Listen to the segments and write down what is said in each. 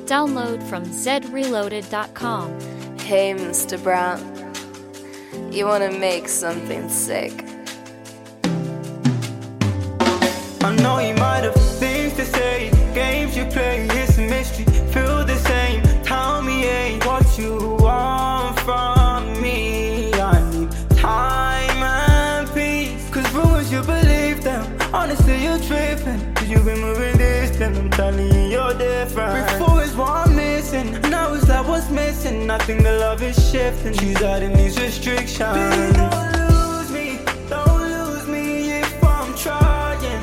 Download from zreloaded.com. Hey, Mr. Brown, you wanna make something sick? I know you might have things to say, games you play, it's a mystery. Feel the same, tell me ain't what you want from me. I need time and peace, cause rumors you believe them, honestly you're tripping. Cause you've been moving distant, I'm telling you you're different. Before is what I'm missing, now it's like what's missing. I think the love is shifting, she's adding these restrictions. Please don't lose me if I'm trying.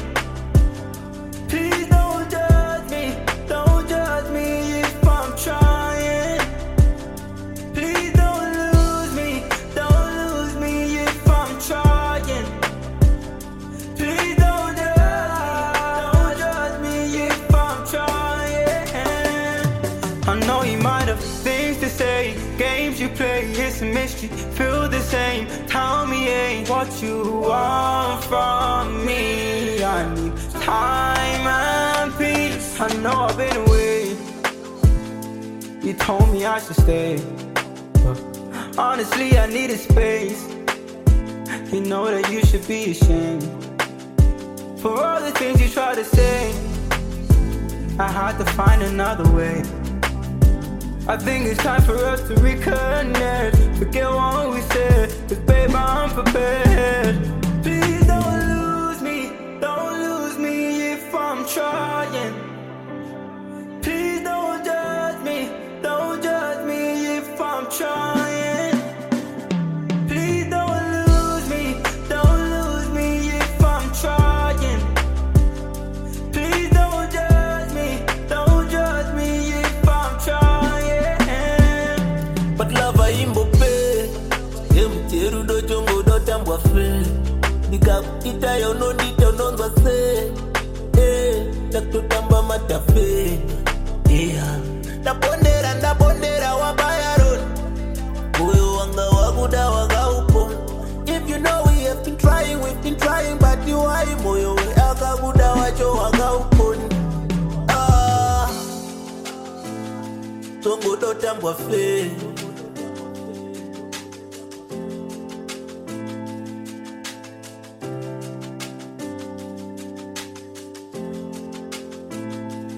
Please don't judge me if I'm trying. Please don't lose me if I'm trying. Please don't judge me if I'm trying. I know you might have things to say, games you play, it's a mystery. Feel the same, tell me ain't what you want from me. I need time and peace. I know I've been away, you told me I should stay, but honestly I needed space. You know that you should be ashamed for all the things you try to say. I had to find another way. I think it's time for us to reconnect. Forget what we said, cause babe I'm prepared. Please don't lose me if I'm trying. Please don't judge me if I'm trying. Please don't lose me if I'm trying. Please don't judge me if I'm trying. But love I imbo pe Yemteru do jongo do tambwa fe Nikapita yo no nita nonza se Nakto tamba matafe Ndabondera wabaya road Moyo wanga waguda waga upo. If you know we have been trying, we've been trying. But you are moyo we akaguda wacho waga upo. Jongo do tambwa fe.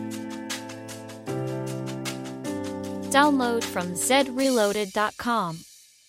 Download from zreloaded.com.